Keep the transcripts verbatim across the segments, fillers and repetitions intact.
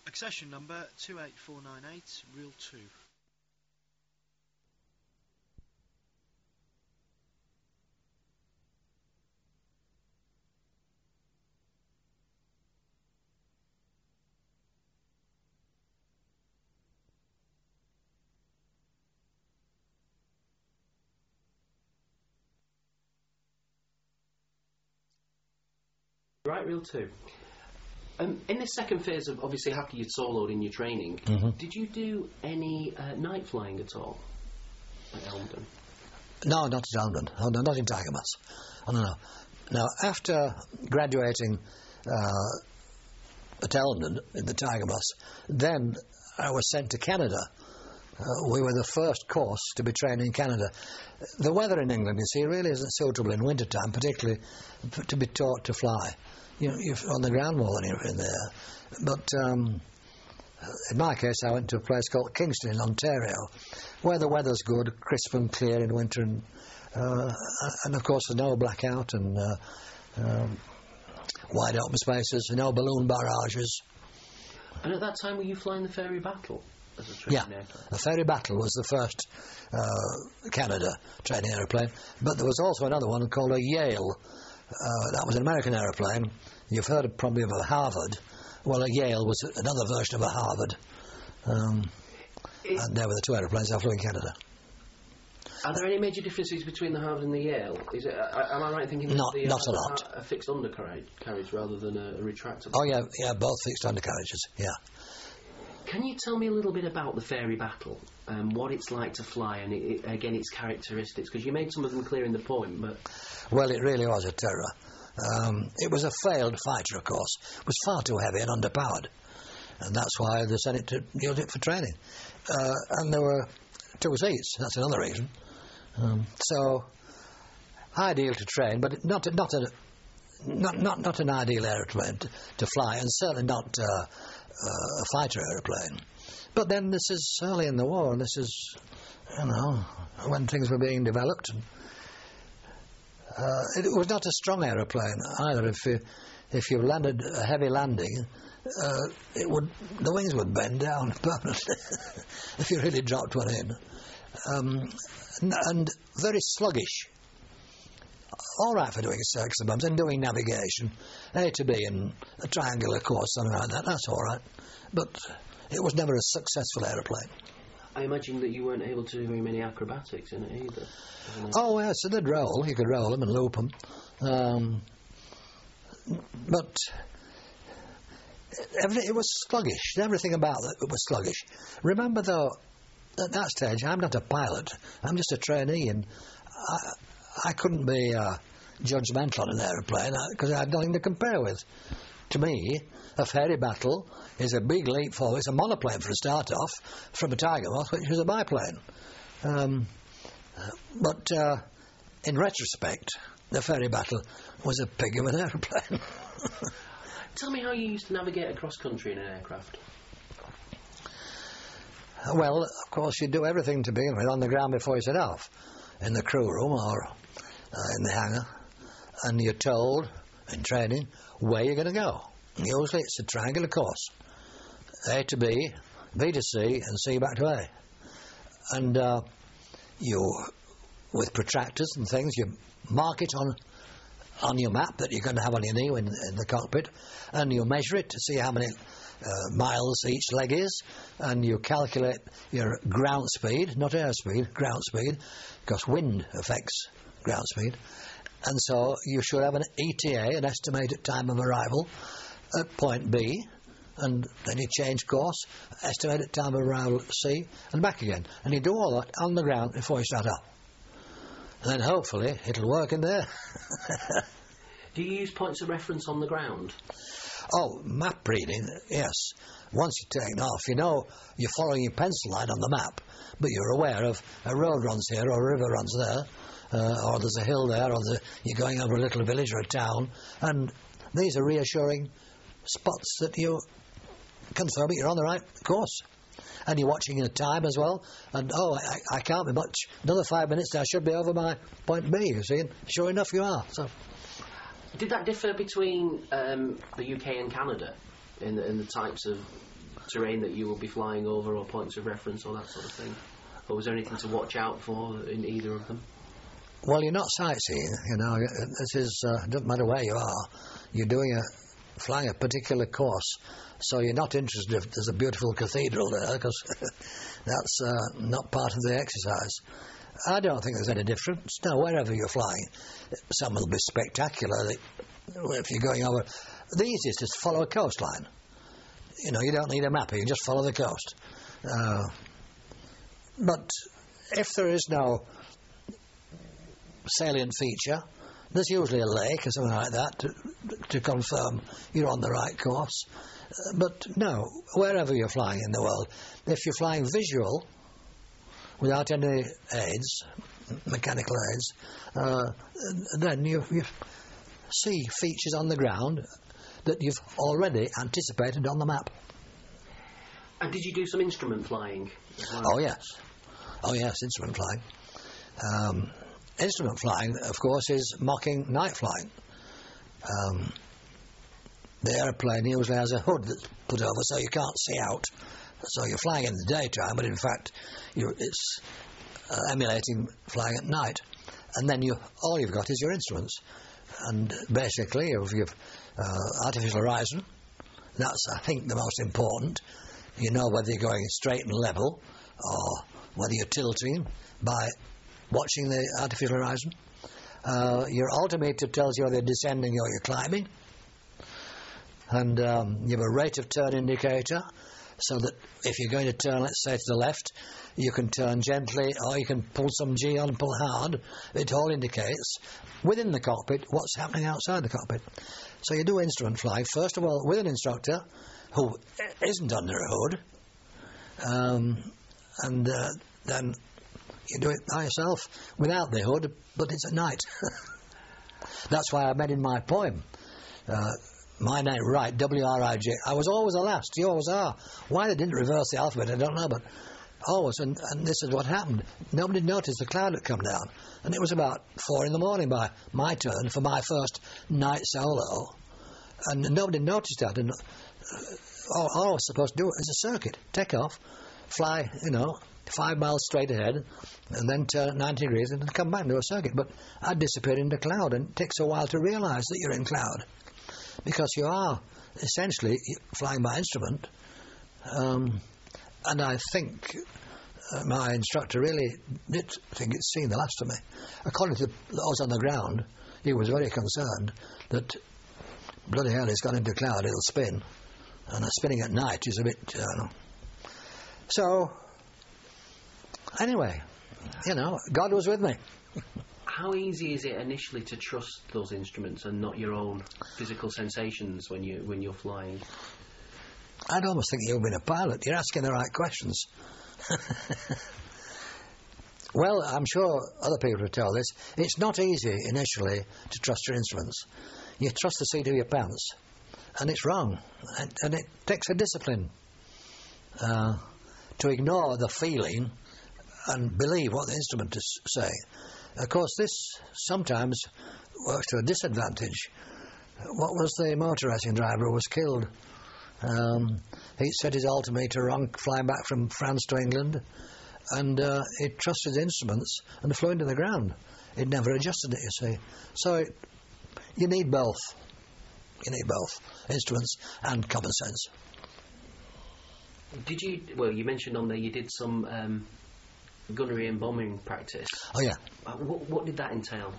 Accession number two eight four nine eight, reel two. Right, reel two. Um, in this second phase of, obviously, after you'd soloed in your training, mm-hmm. did you do any uh, night flying at all at Elmdon? No, not at Elmdon. Oh, no, not in Tiger Moss. Oh, no, no. Now, after graduating uh, at Elmdon in the Tiger Moss, then I was sent to Canada. Uh, we were the first course to be trained in Canada. The weather in England, you see, really isn't suitable in wintertime, particularly f- to be taught to fly. You know, you're on the ground more than you're in there. But um, in my case, I went to a place called Kingston in Ontario, where the weather's good, crisp and clear in winter, and, uh, and of course, there's no blackout and uh, um, wide open spaces, no balloon barrages. And at that time, were you flying the Fairy Battle as a training Yeah, aircraft? the Fairy Battle was the first uh, Canada training aeroplane, but there was also another one called a Yale. Uh, that was an American aeroplane. You've heard of, probably of a Harvard. Well, a Yale was another version of a Harvard. Um, and they were the two aeroplanes I flew in Canada. Are there any major differences between the Harvard and the Yale? Is it, uh, am I right in thinking that Not, the, not uh, a lot. A fixed undercarriage carriage rather than a, a retractable? Oh, yeah, yeah, both fixed undercarriages, yeah. Can you tell me a little bit about the Fairy Battle, um, what it's like to fly, and it, it, again its characteristics? Because you made some of them clear in the point, but well, it really was a terror. Um, it was a failed fighter, of course. It was far too heavy and underpowered, and that's why they sent it to use it for training. Uh, and there were two seats. That's another reason. Um, so ideal to train, but not a, not a not not not an ideal aeroplane to, to fly, and certainly not. Uh, Uh, a fighter aeroplane. But then this is early in the war, and this is, you know, when things were being developed. And, uh, it was not a strong aeroplane either. If you, if you landed a heavy landing, uh, it would the wings would bend down permanently if you really dropped one in. Um, and, and very sluggish. All right for doing circus and bumps and doing navigation, A to B and a triangular course, something like that, that's all right. But it was never a successful aeroplane. I imagine that you weren't able to do very many acrobatics in it either. Oh, yes, so they'd roll. You could roll them and loop them. Um, but every, it was sluggish. Everything about it was sluggish. Remember, though, at that stage, I'm not a pilot. I'm just a trainee, and I... I couldn't be uh, judgmental on an aeroplane because I had nothing to compare with. To me, a Fairy Battle is a big leap forward. It's a monoplane for a start off from a Tiger Moth, which was a biplane. Um, but uh, in retrospect, the Fairy Battle was a pig of an aeroplane. Tell me how you used to navigate across country in an aircraft. Well, of course, you do everything to begin with on the ground before you set off, in the crew room or uh, in the hangar, and you're told in training where you're going to go. Usually it's a triangular course, A to B, B to C, and C back to A. And uh, you, with protractors and things, you mark it on on your map that you're going to have on your knee in, in the cockpit, and you measure it to see how many uh, miles each leg is, and you calculate your ground speed, not air speed, ground speed, because wind affects ground speed. And so you should have an E T A, an estimated time of arrival, at point B, and then you change course, estimated time of arrival at C, and back again. And you do all that on the ground before you start up. And then hopefully it'll work in there. Do you use points of reference on the ground? Oh, map reading, yes. Once you're taken off, you know you're following your pencil line on the map, but you're aware of a road runs here or a river runs there, uh, or there's a hill there, or the, you're going over a little village or a town, and these are reassuring spots that you confirm that you're on the right course. And you're watching the time as well, and oh, I, I can't be much, another five minutes I should be over my point B, you see, and sure enough you are. So, did that differ between um, the U K and Canada in the, in the types of terrain that you will be flying over, or points of reference, or that sort of thing? Or was there anything to watch out for in either of them? Well, you're not sightseeing, you know. This is, uh, doesn't matter where you are. You're doing a, flying a particular course. So you're not interested if there's a beautiful cathedral there, because that's uh, not part of the exercise. I don't think there's any difference. No, wherever you're flying, some will be spectacular. If you're going over, the easiest is to follow a coastline. You know, you don't need a map, you just follow the coast. Uh, but if there is no salient feature, there's usually a lake or something like that to, to confirm you're on the right course. Uh, but no, wherever you're flying in the world, if you're flying visual, without any aids, mechanical aids, uh, then you, you see features on the ground that you've already anticipated on the map. And did you do some instrument flying as well? Oh, yes. Oh, yes, instrument flying. Um, instrument flying, of course, is mocking night flying. Um, the aeroplane usually has a hood that's put over so you can't see out. So you're flying in the daytime, but in fact you're, it's uh, emulating flying at night. And then you, all you've got is your instruments. And basically, if you've uh, artificial horizon, that's, I think, the most important. You know whether you're going straight and level or whether you're tilting by watching the artificial horizon. Uh, your altimeter tells you whether you're descending or you're climbing. And um, you have a rate of turn indicator, so that if you're going to turn, let's say, to the left, you can turn gently or you can pull some G on and pull hard. It all indicates, within the cockpit, what's happening outside the cockpit. So you do instrument flying, first of all, with an instructor who isn't under a hood, um, and uh, then you do it by yourself without the hood, but it's at night. That's why I made in my poem, uh, my name, Wright, W R I J. I was always the last. You always are. Why they didn't reverse the alphabet, I don't know, but always. And, and this is what happened. Nobody noticed the cloud had come down. And it was about four in the morning by my turn for my first night solo. And nobody noticed that. And uh, all, all I was supposed to do is a circuit. Take off, fly, you know, five miles straight ahead, and then turn at ninety degrees and then come back and do a circuit. But I disappeared into cloud, and it takes a while to realise that you're in cloud. Because you are essentially flying by instrument, um, and I think uh, my instructor really did think it's seen the last of me. According to those on the ground, he was very concerned that bloody hell, he's gone into cloud, it'll spin, and spinning at night is a bit. Uh, so anyway, you know, God was with me. How easy is it initially to trust those instruments and not your own physical sensations when you when you're flying? I'd almost think you've been a pilot. You're asking the right questions. Well, I'm sure other people would tell this. It's not easy initially to trust your instruments. You trust the seat of your pants, and it's wrong. And, and it takes a discipline uh, to ignore the feeling and believe what the instrument is saying. Of course, this sometimes works to a disadvantage. What was the motor racing driver who was killed? Um, he set his altimeter wrong, flying back from France to England, and uh, he trusted his instruments and flew into the ground. He'd never adjusted it, you see. So it, you need both. You need both, instruments and common sense. Did you, well, you mentioned on there you did some um, gunnery and bombing practice. Oh, yeah. Uh, what, what did that entail?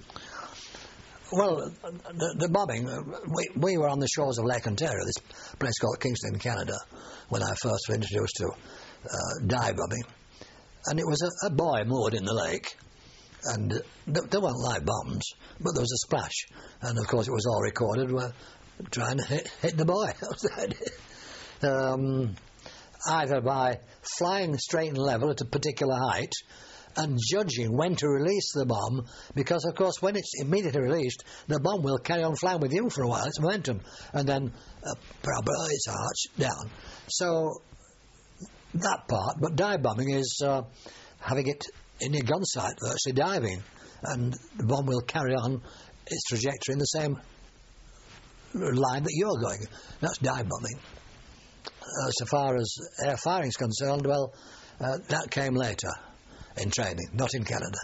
Well, the, the bombing, uh, we, we were on the shores of Lake Ontario, this place called Kingston, Canada, when I first was introduced to uh, dive bombing. And it was a, a buoy moored in the lake, and uh, th- there weren't live bombs, but there was a splash. And, of course, it was all recorded. We're trying to hit, hit the buoy. That was the idea. Um, either by flying straight and level at a particular height and judging when to release the bomb, because, of course, when it's immediately released, the bomb will carry on flying with you for a while. It's momentum. And then uh, its arch down. So that part, but dive bombing is uh, having it in your gun sight, virtually diving, and the bomb will carry on its trajectory in the same line that you're going. That's dive bombing. as far as air firing is concerned, well, uh, that came later in training, not in Canada.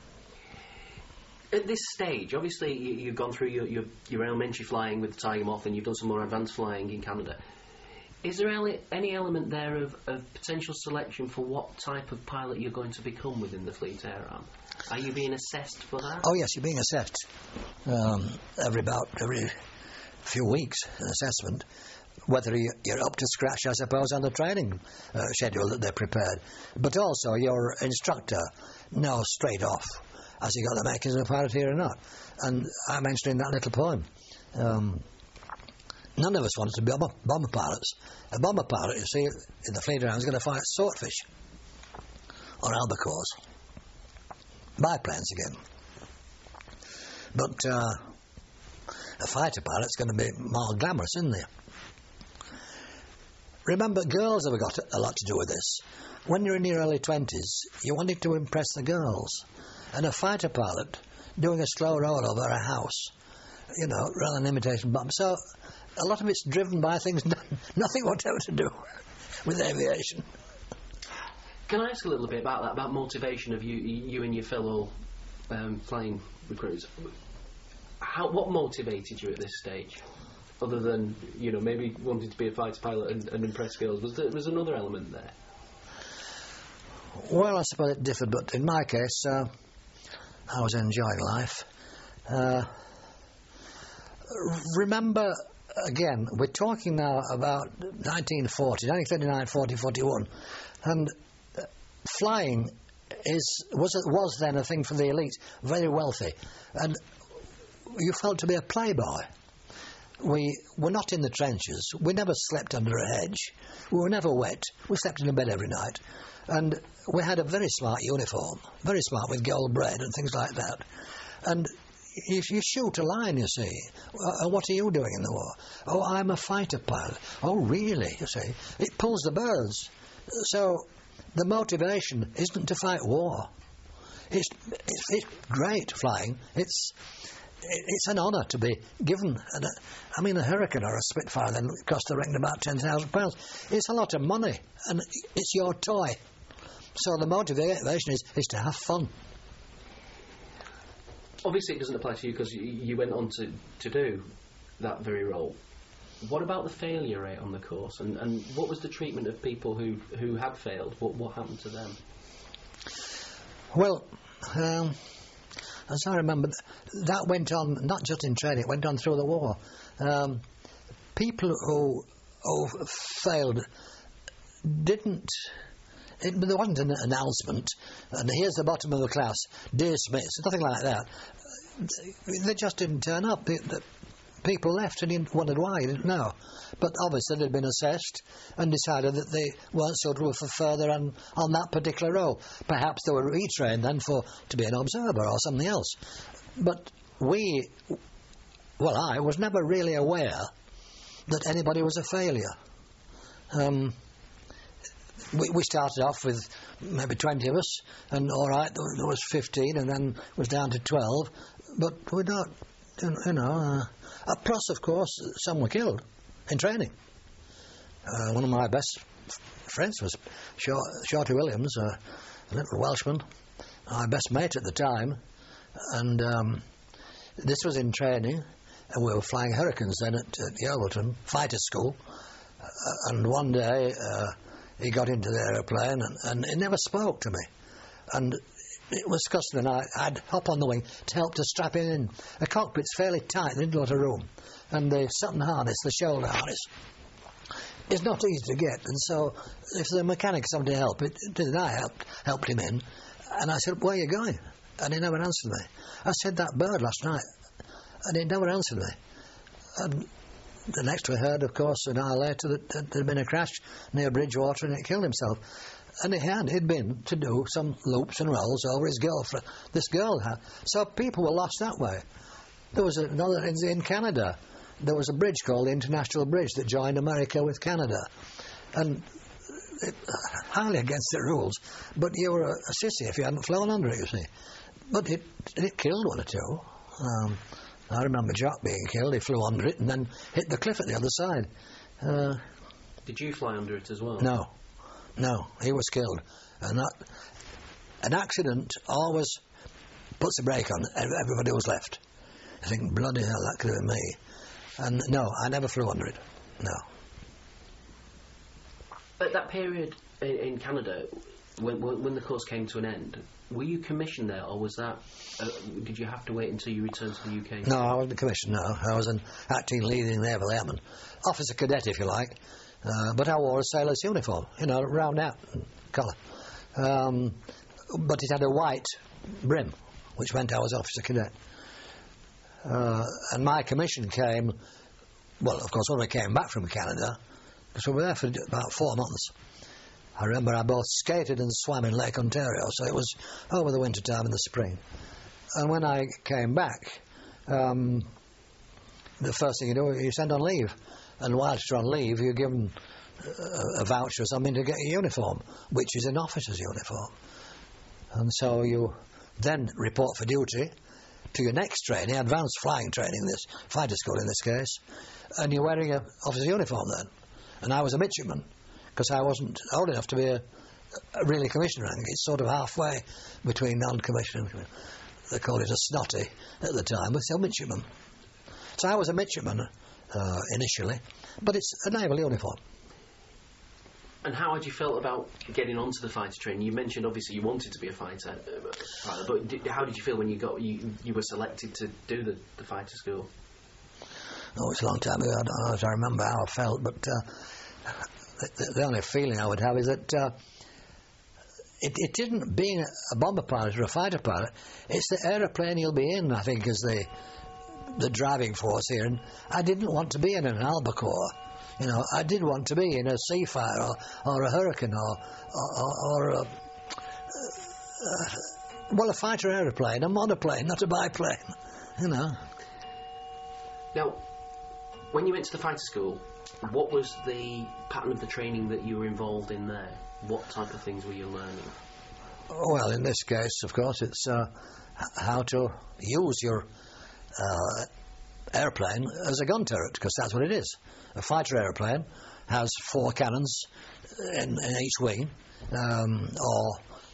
At this stage, obviously, you, you've gone through your, your, your elementary flying with the Tiger Moth and you've done some more advanced flying in Canada. Is there ele- any element there of, of potential selection for what type of pilot you're going to become within the Fleet Air Arm? Are you being assessed for that? Oh, yes, you're being assessed. Um, every about every few weeks, an assessment. Whether you're up to scratch, I suppose, on the training uh, schedule that they're prepared. But also, your instructor knows straight off, has he got the makings of a pilot here or not? And I mentioned in that little poem, um, none of us wanted to be bomber, bomber pilots. A bomber pilot, you see, in the Fleet Air Arm is going to fight swordfish or albacores. Biplanes again. But uh, a fighter pilot's going to be more glamorous, isn't he? Remember, girls have got a lot to do with this. When you're in your early twenties, you wanted to impress the girls. And a fighter pilot doing a slow roll over a house, you know, rather than imitation bomb. So a lot of it's driven by things nothing whatever to do with aviation. Can I ask a little bit about that, about motivation of you, you and your fellow um, flying recruits? How, what motivated you at this stage? Other than, you know, maybe wanting to be a fighter pilot and, and impress girls, was there was another element there? Well, I suppose it differed, but in my case, uh, I was enjoying life. Uh, remember, again, we're talking now about nineteen forty, nineteen thirty-nine, forty, forty-one, and uh, flying is was was then a thing for the elite, very wealthy, and you felt to be a playboy. We were not in the trenches. We never slept under a hedge. We were never wet. We slept in a bed every night. And we had a very smart uniform, very smart, with gold braid and things like that. And if you shoot a line, you see, uh, what are you doing in the war? Oh, I'm a fighter pilot. Oh, really? You see, it pulls the birds. So the motivation isn't to fight war. It's, it's, it's great flying. It's it's an honour to be given. And a, I mean, a Hurricane or a Spitfire then cost the reckoning about ten thousand pounds. It's a lot of money, and it's your toy. So the motivation is, is to have fun. Obviously, it doesn't apply to you because you, you went on to, to do that very role. What about the failure rate on the course, and, and what was the treatment of people who who had failed? What what happened to them? Well, um, as I remember, that went on not just in training; it went on through the war. Um, people who who failed didn't. It, there wasn't an announcement, and here's the bottom of the class, dismissed, nothing like that. They just didn't turn up. The, the people left and you wondered why, you didn't know. But obviously they'd been assessed and decided that they weren't suitable for further on, on that particular role. Perhaps they were retrained then for to be an observer or something else. But we, well, I was never really aware that anybody was a failure. Um... We, we started off with maybe twenty of us, and all right, there, there was fifteen, and then it was down to twelve. But we're not, you know. Uh, plus, of course, some were killed in training. Uh, one of my best friends was Shorty Williams, uh, a little Welshman, my best mate at the time, and um, this was in training, and we were flying Hurricanes then at, at Yeovilton Fighter School, uh, and one day. Uh, He got into the aeroplane and, and he never spoke to me. And it was custom, and I, I'd hop on the wing to help to strap him in. The cockpit's fairly tight, there isn't a lot of room. And the satin harness, the shoulder harness, is not easy to get. And so if the mechanic somebody to help, it did I helped, helped him in. And I said, where are you going? And he never answered me. I said, that bird last night. And he never answered me. And the next we heard, of course, an hour later, that, that there had been a crash near Bridgewater and he killed himself. And he had, he'd been to do some loops and rolls over his girlfriend. This girl had. So people were lost that way. There was another, in, in Canada, there was a bridge called the International Bridge that joined America with Canada. And it, highly against the rules, but you were a, a sissy if you hadn't flown under it, you see. But it, it killed one or two. Um, I remember Jock being killed. He flew under it and then hit the cliff at the other side. Uh, Did you fly under it as well? No, no, he was killed. And that, an accident always puts a brake on everybody who's left. I think, bloody hell, that could have been me. And no, I never flew under it. No. At that period in, in Canada, when, when the course came to an end, were you commissioned there, or was that? Uh, did you have to wait until you returned to the U K? No, I wasn't commissioned. No, I was an acting leading naval airman, officer cadet, if you like. Uh, but I wore a sailor's uniform, you know, round out colour. Um, but it had a white brim, which meant I was officer cadet. Uh, and my commission came, well, of course, when we came back from Canada, because we were there for about four months. I remember I both skated and swam in Lake Ontario, so it was over the winter time and the spring. And when I came back, um, the first thing you do is you send on leave. And whilst you're on leave, you're given a, a voucher or something to get your uniform, which is an officer's uniform. And so you then report for duty to your next training, advanced flying training, this fighter school in this case, and you're wearing an officer's uniform then. And I was a midshipman, because I wasn't old enough to be a, a really commissioned rank. It's sort of halfway between non-commissioned and commissioned. They called it a snotty at the time, but still midshipman. So I was a midshipman uh, initially, but it's a naval uniform. And how had you felt about getting onto the fighter training? You mentioned obviously you wanted to be a fighter uh, pilot, but did, how did you feel when you got you, you were selected to do the, the fighter school? Oh, it's a long time ago. I don't know if I remember how I felt, but uh, the, the only feeling I would have is that uh, it, it isn't being a bomber pilot or a fighter pilot, it's the aeroplane you'll be in, I think, is the the driving force here. And I didn't want to be in an Albacore. You know, I did want to be in a Seafire or, or a Hurricane or, or, or a, uh, well, a fighter aeroplane, a monoplane, not a biplane, you know. Now, when you went to the fighter school, what was the pattern of the training that you were involved in there? What type of things were you learning? Well, in this case, of course, it's uh, how to use your uh, airplane as a gun turret, because that's what it is. A fighter aeroplane has four cannons in, in each wing, um, or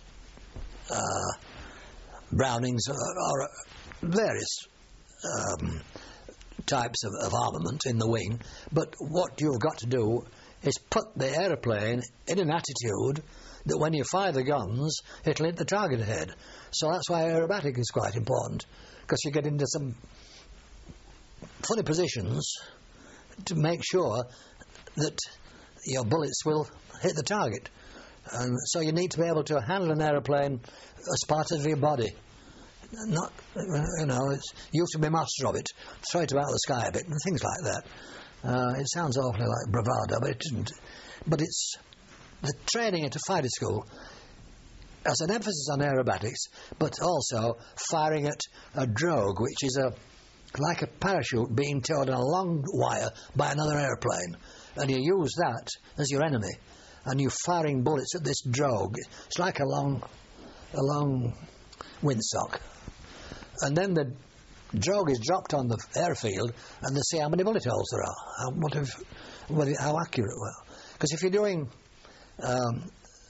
uh, Brownings, or, or various um, types of, of armament in the wing. But what you've got to do is put the aeroplane in an attitude that when you fire the guns, it'll hit the target ahead. So that's why aerobatic is quite important, because you get into some funny positions to make sure that your bullets will hit the target. And so you need to be able to handle an aeroplane as part of your body. Not, you know, it's, you have to be master of it, throw it about the sky a bit, and things like that. Uh, it sounds awfully like bravado, but it isn't. But it's the training at a fighter school has an emphasis on aerobatics, but also firing at a drogue, which is a like a parachute being towed on a long wire by another aeroplane, and you use that as your enemy, and you're firing bullets at this drogue. It's like a long, a long windsock, and then the drogue is dropped on the airfield, and they see how many bullet holes there are, how, what if, what, how accurate. Well, because if you're doing um,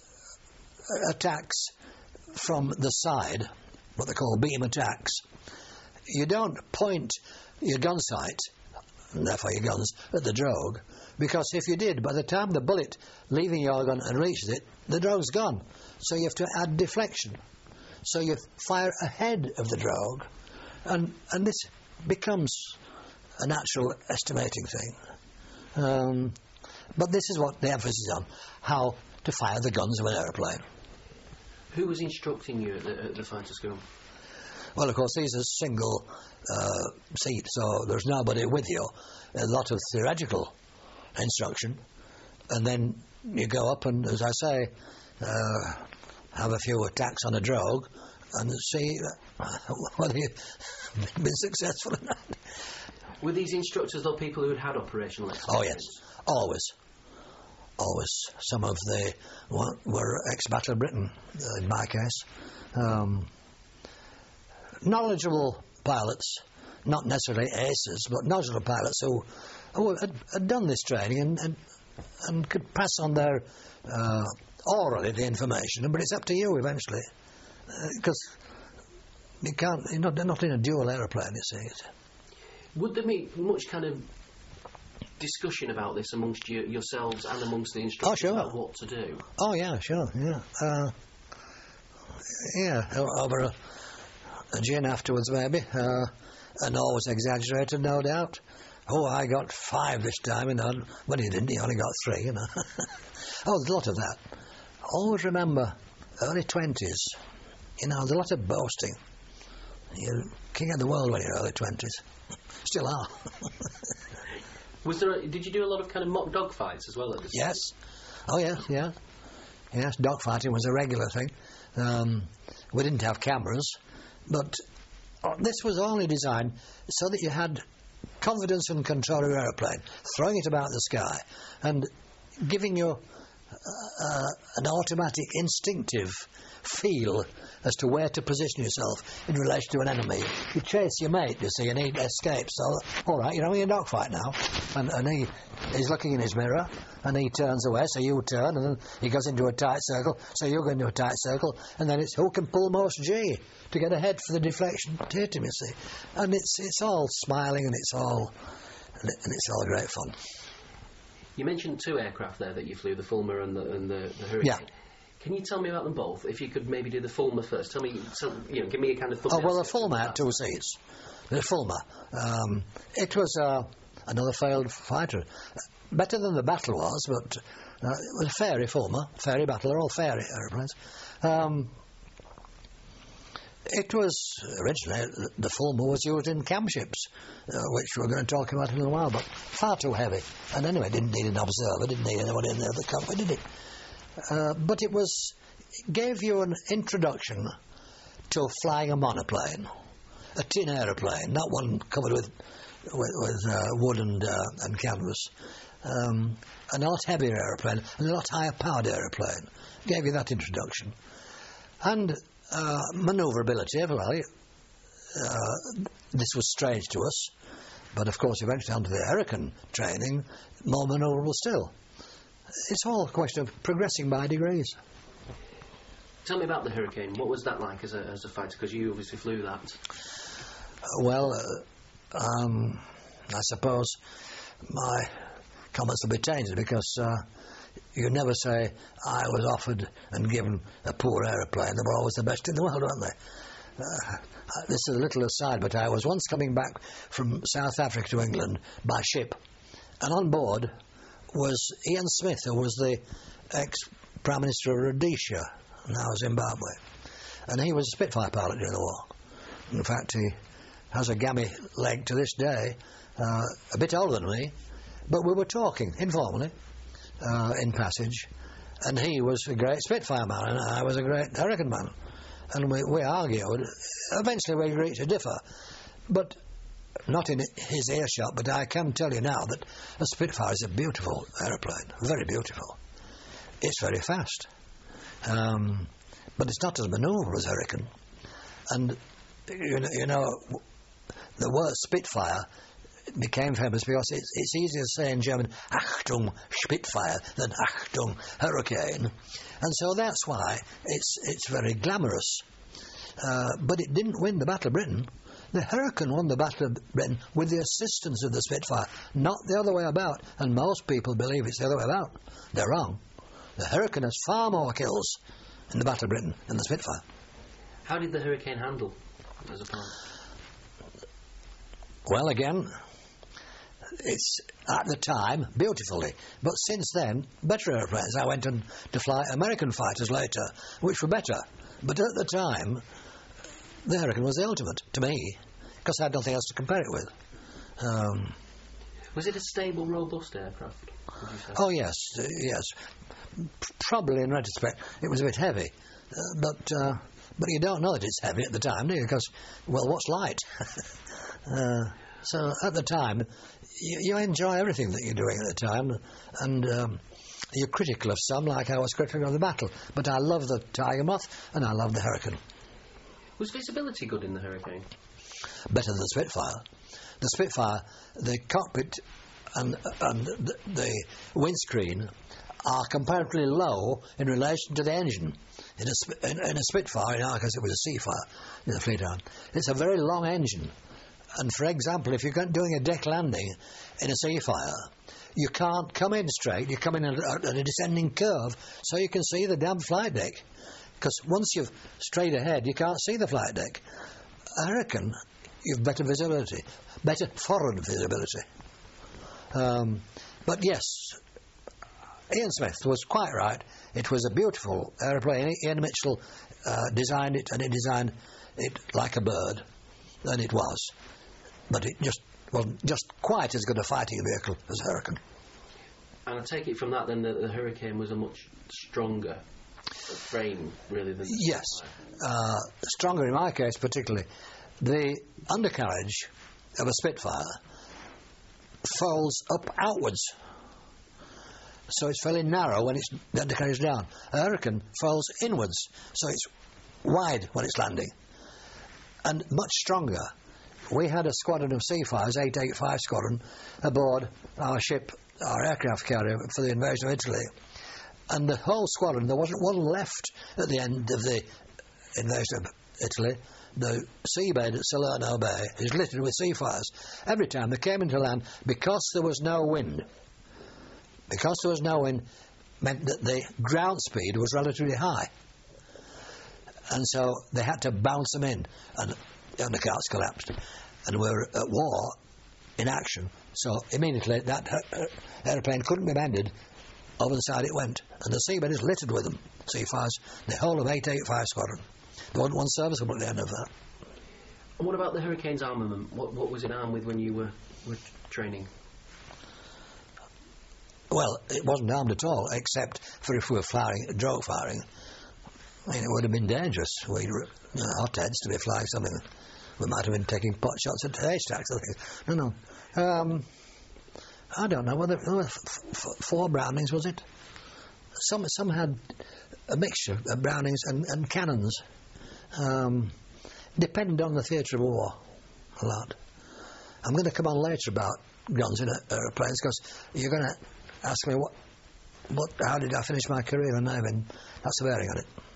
attacks from the side, what they call beam attacks, you don't point your gun sight, and therefore your guns, at the drogue, because if you did, by the time the bullet leaving your gun and reaches it, the drogue's gone. So you have to add deflection. So you fire ahead of the drogue, and and this becomes a natural estimating thing. Um, but this is what the emphasis is on, how to fire the guns of an aeroplane. Who was instructing you at the, at the fighter school? Well, of course, these are single uh, seat, so there's nobody with you. A lot of theoretical instruction, and then you go up and, as I say, uh, have a few attacks on a drogue and see whether you've been successful or not. Were these instructors, though, people who had had operational experience? Oh, yes. Always. Always. Some of the were, were ex-Battle of Britain, uh, in my case. Um, knowledgeable pilots, not necessarily aces, but knowledgeable pilots who, who had, had done this training and, and and could pass on their uh, orally the information, but it's up to you eventually, because uh, you can't. You're not, not in a dual aeroplane, you see. Would there be much kind of discussion about this amongst you, yourselves and amongst the instructors oh, sure. about what to do? Oh yeah, sure, yeah, uh, yeah. Over a, a gin afterwards, maybe, uh, and always exaggerated, no doubt. Oh, I got five this time, you know. Well, he didn't. He only got three, you know. Oh, there's a lot of that. Always remember, early twenties. You know, there's a lot of boasting. You're king of the world when you're early twenties. Still are. Was there? A, did you do a lot of kind of mock dogfights as well at this? Yes. Oh yes, yeah. Yes, dogfighting was a regular thing. Um, we didn't have cameras, but this was only designed so that you had confidence and control of your aeroplane, throwing it about the sky, and giving you uh, an automatic, instinctive feel as to where to position yourself in relation to an enemy. You chase your mate, you see, and he escapes. So, all right, you're having a dogfight now, and, and he is looking in his mirror, and he turns away, so you turn, and then he goes into a tight circle, so you go into a tight circle, and then it's who can pull most G to get ahead for the deflection to hit him, you see. And it's it's all smiling, and it's all and, it, and it's all great fun. You mentioned two aircraft there that you flew, the Fulmar and the, and the, the Hurricane. Yeah. Can you tell me about them both? If you could maybe do the Fulmar first. Tell me, tell, you know, give me a kind of thumbnail. Oh, well, the Fulmar had two seats. The Fulmar. Um, it was uh, another failed fighter. Better than the Battle was, but uh, it was a Fairey Fulmar. Fairey Battle, they're all Fairey aeroplanes. Um, it was, originally, the Fulmar was used in camp ships, uh, which we're going to talk about in a little while, but far too heavy. And anyway, didn't need an observer, didn't need anyone in there that covered, did it? Uh, but it was it gave you an introduction to flying a monoplane, a tin aeroplane, not one covered with with, with uh, wood and uh, and canvas, um, and a lot heavier aeroplane, and a lot higher powered aeroplane. Gave you that introduction, and uh, manoeuvrability. Well, uh, this was strange to us, but of course, eventually under the Hurricane training, more manoeuvrable still. It's all a question of progressing by degrees. Tell me about the Hurricane. What was that like as a, as a fighter? Because you obviously flew that. Uh, well, uh, um, I suppose my comments will be tainted because uh, you never say I was offered and given a poor aeroplane. They were always the best in the world, weren't they? Uh, this is a little aside, but I was once coming back from South Africa to England by ship, and on board was Ian Smith, who was the ex-Prime Minister of Rhodesia, now Zimbabwe. And he was a Spitfire pilot during the war. In fact, he has a gammy leg to this day, uh, a bit older than me, but we were talking informally uh, in passage, and he was a great Spitfire man, and I was a great Hurricane man. And we, we argued. Eventually we agreed to differ. But not in his earshot, but I can tell you now that a Spitfire is a beautiful aeroplane, very beautiful. It's very fast, um, but it's not as manoeuvrable as Hurricane. And you know, you know, the word Spitfire became famous because it's, it's easier to say in German Achtung Spitfire than Achtung Hurricane, and so that's why it's it's very glamorous. Uh, but it didn't win the Battle of Britain. The Hurricane won the Battle of Britain with the assistance of the Spitfire, not the other way about, and most people believe it's the other way about. They're wrong. The Hurricane has far more kills in the Battle of Britain than the Spitfire. How did the Hurricane handle as a pilot? Well, again, it's at the time beautifully, but since then, better airplanes. I went on to fly American fighters later, which were better, but at the time, the Hurricane was the ultimate, to me, because I had nothing else to compare it with. Um, was it a stable, robust aircraft, would you say? Oh, yes, uh, yes. P- probably, in retrospect, it was a bit heavy. Uh, but uh, but you don't know that it's heavy at the time, do you? Because, well, what's light? uh, so, at the time, you, you enjoy everything that you're doing at the time, and um, you're critical of some, like I was critical of the Battle. But I love the Tiger Moth, and I love the Hurricane. Was visibility good in the Hurricane? Better than the Spitfire. The Spitfire, the cockpit and, and the, the windscreen are comparatively low in relation to the engine. In a, in, in a Spitfire, in our case it was a Seafire in the Fleethound, it's a very long engine. And for example, if you're doing a deck landing in a Seafire, you can't come in straight, you come in at a, at a descending curve, so you can see the damn flight deck. Because once you've straight ahead, you can't see the flight deck. A Hurricane, you've better visibility, better forward visibility. Um, but yes, Ian Smith was quite right. It was a beautiful aeroplane. Ian Mitchell uh, designed it, and he designed it like a bird, and it was. But it just wasn't just quite as good a fighting vehicle as Hurricane. And I take it from that then that the Hurricane was a much stronger frame, really, than... Yes, uh, stronger in my case particularly. The undercarriage of a Spitfire folds up outwards, so it's fairly narrow when it's the undercarriage down. A Hurricane folds inwards, so it's wide when it's landing, and much stronger. We had a squadron of Seafires, eight eighty-five Squadron, aboard our ship, our aircraft carrier for the invasion of Italy. And the whole squadron, there wasn't one left at the end of the invasion of Italy. The seabed at Salerno Bay is littered with Seafires. Every time they came into land, because there was no wind, because there was no wind, meant that the ground speed was relatively high. And so they had to bounce them in, and the undercarts collapsed. And we were at war, in action, so immediately that uh, aeroplane couldn't be mended. Over the side it went, and the seabed is littered with them, Seafires, the whole of eight eighty-five Squadron. There wasn't one serviceable at the end of that. And what about the Hurricane's armament? What, what was it armed with when you were, were training? Well, it wasn't armed at all, except for if we were firing, drogue firing. I mean, it would have been dangerous. We'd, you know, hot heads to be flying something. We might have been taking pot shots at haystacks. No, no. Um, I don't know whether there were f- f- four Brownings, was it? Some some had a mixture of Brownings and, and cannons. Um, depended on the theatre of war a lot. I'm going to come on later about guns in aeroplanes, because you're going to ask me what, what, how did I finish my career in Navy? That's the bearing on it.